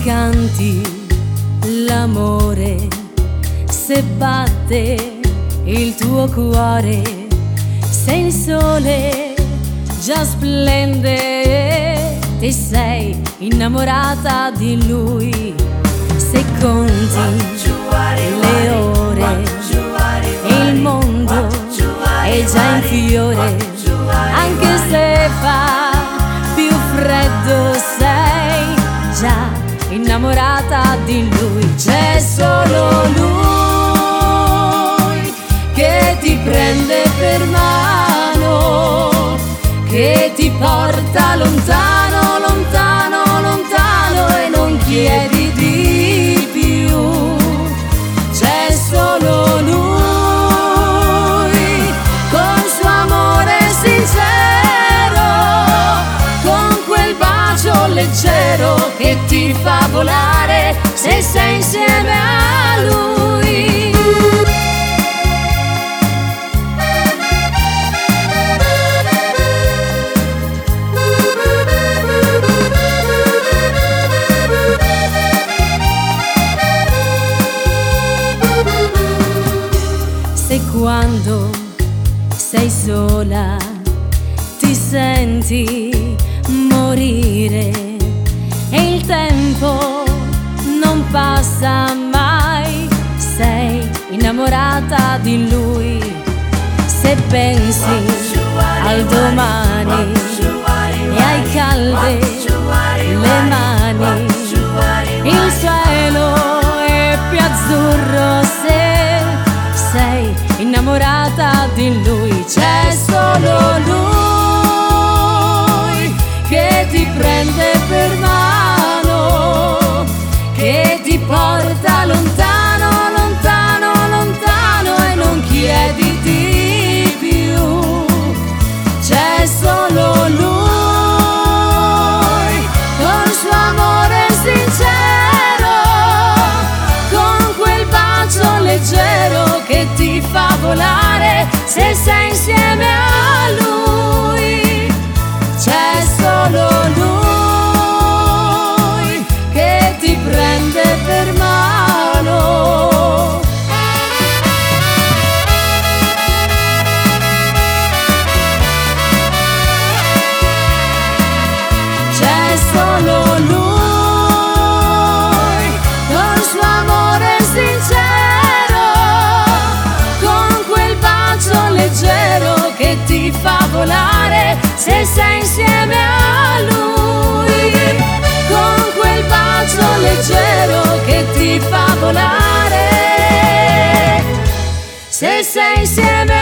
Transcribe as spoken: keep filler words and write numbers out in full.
canti l'amore, se batte il tuo cuore, se il sole già splende, ti sei innamorata di lui, se conti le ore e il mondo è già in fiore, anche se fa più freddo sei già innamorata di lui. C'è solo lui che ti prende per mano, che ti porta lontano, lontano, lontano e non chiedi di più. C'è solo lui col suo amore sincero, con quel bacio leggero che ti fa volare se sei insieme a lui. Se quando sei sola ti senti morire e il tempo non passa mai, sei innamorata di lui. Se pensi al domani e hai calde le mani, il cielo è più azzurro se sei innamorata di lui. C'è solo lui che ti prende per mano, che ti porta lontano, lontano, lontano e non chiedi di più. C'è solo lui col suo amore sincero, con quel bacio leggero che ti fa volare se sei insieme a lui. C'è solo lui che ti prende per mano. C'è solo lui col suo amore sincero, con quel bacio leggero che ti fa volare se sei insieme a lui, con quel bacio leggero che ti fa volare se sei insieme a lui.